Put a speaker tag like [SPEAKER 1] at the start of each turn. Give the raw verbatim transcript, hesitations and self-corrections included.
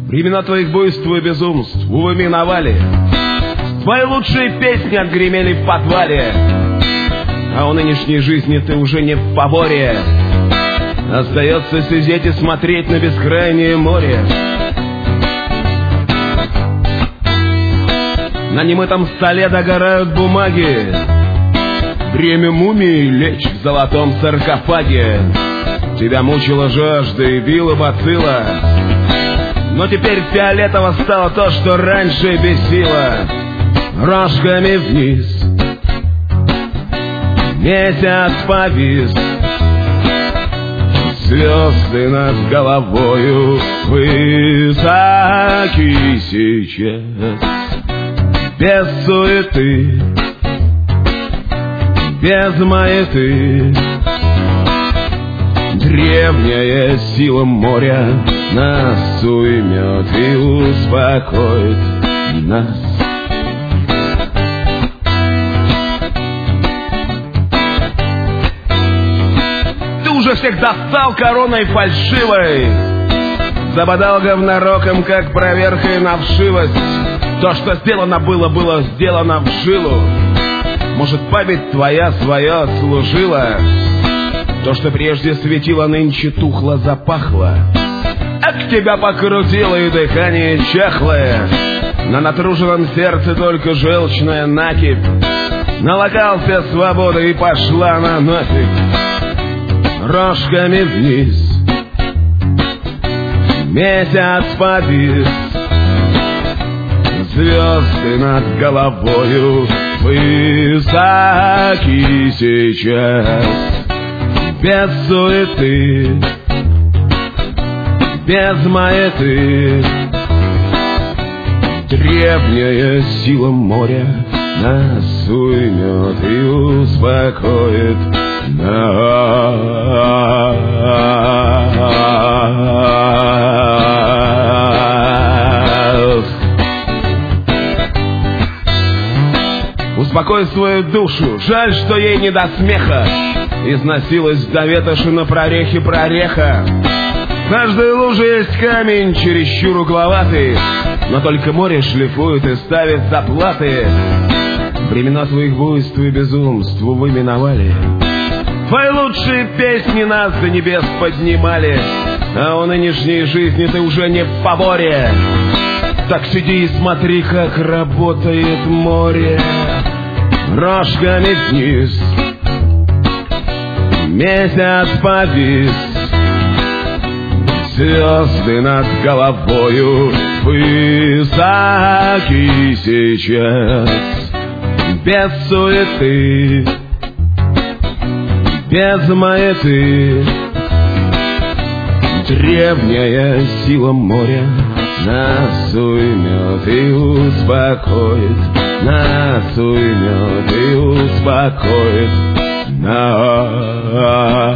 [SPEAKER 1] Времена твоих буйств и безумств, увы, миновали. Твои лучшие песни отгремели в подвале, а у нынешней жизни ты уже не в фаворе. Остается сидеть и смотреть на бескрайнее море. На немытом столе догорают бумаги. Время мумии лечь в золотом саркофаге. Тебя мучила жажда и била бацилла, но теперь фиолетово стало то, что раньше бесило. Рожками вниз месяц повис, звезды над головою высоки сейчас. Без суеты, без маяты, древняя сила моря нас уймет и успокоит нас. Ты уже всех достал короной фальшивой, забодал говнороком, как проверкой на вшивость. То, что сделано было, было сделано в жилу. Может, память твоя свое отслужила. То, что прежде светило, нынче тухло, запахло. Эх, тебя покрутило и дыхание чахлое. На натруженном сердце только желчная накипь. Налокался свобода и пошла она нафиг. Рожками вниз месяц повис, звезды над головою высоки сейчас. Без суеты, без маяты, древняя сила моря нас уймет и успокоит нас. Успокой свою душу, жаль, что ей не до смеха. Износилась до ветоши на прорехе прореха. В каждой луже есть камень, чересчур угловатый, но только море шлифует и ставит заплаты. Времена твоих буйств и безумств, увы, миновали. Твои лучшие песни нас до небес поднимали, а у нынешней жизни ты уже не в фаворе. Так сиди и смотри, как работает море. Рожками вниз месяц повис, звезды над головою высоки сейчас. Без суеты, без маяты, древняя сила моря нас уймет и успокоит, нас уймет и успокоит нас.